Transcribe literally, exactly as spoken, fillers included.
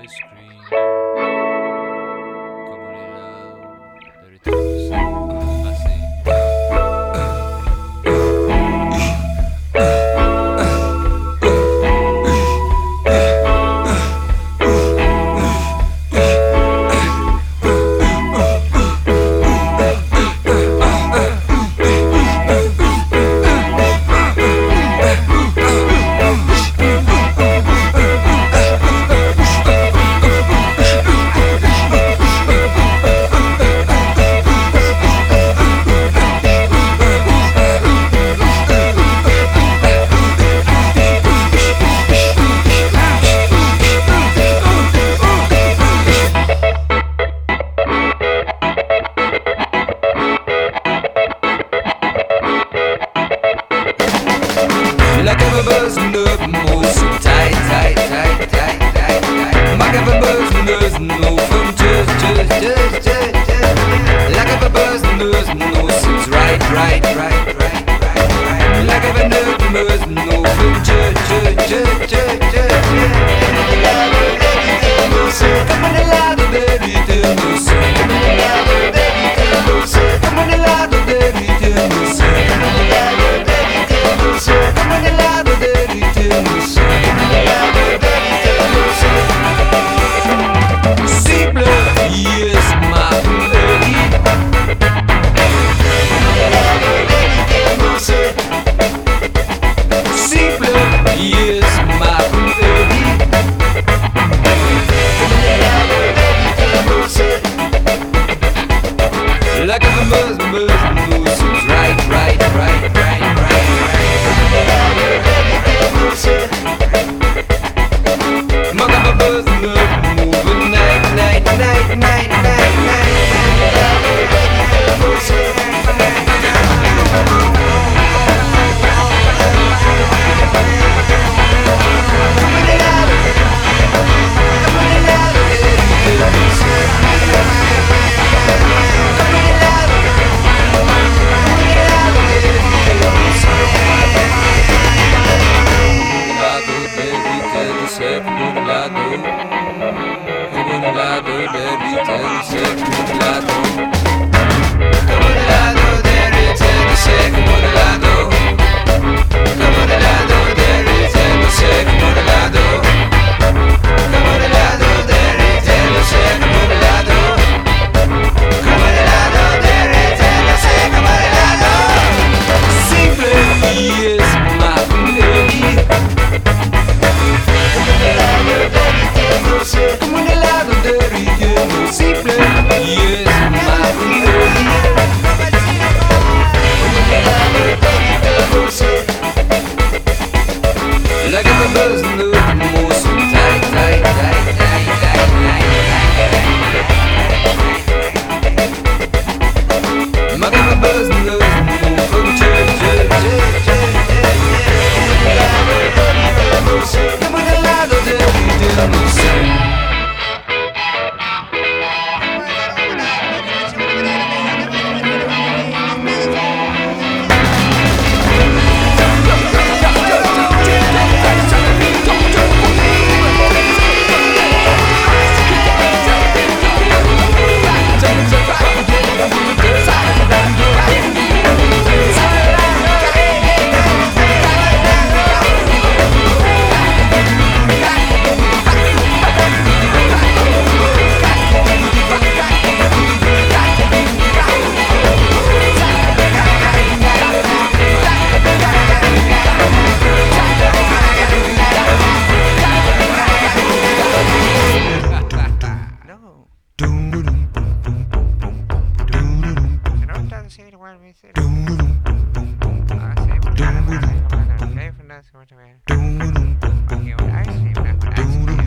ice cream como un helado derritiéndose así. Like a buzz in the most tight, tight, tight, tight, tight, tight. Like a buzz in the no from just, just, just, just, just. Like a buzz in the no seems right, right, right, right, right, right. Like a buzz in the no from just, just, just, just, just. Come on, helado derritiéndose. Come on, helado derritiéndose. Come on, helado derritiéndose. Come on, helado derritiéndose. Come on, helado derritiéndose. Simple y es más feliz. Simple y es más feliz. Like a buzz, buzz, moves right, right, right, right, right, right. Like a buzz, moving night, night, night, night, night, como un helado, como un helado derritiéndose, como un helado, como un helado derritiéndose, como un helado, como un helado derritiéndose, como un helado, como un helado derritiéndose, como un helado, como un helado derritiéndose, como un helado. Simple y es más feliz. Como un helado derritiendo, simple y es más feliz. Como un helado derritiéndose. Like a buzz in the most tight, tight, tight, tight, tight, tight. Like a buzz in the most tight, tight, tight, tight. Como un helado derritiéndose. Even als we het weer. Mag je wat ijs nemen? Ice cream.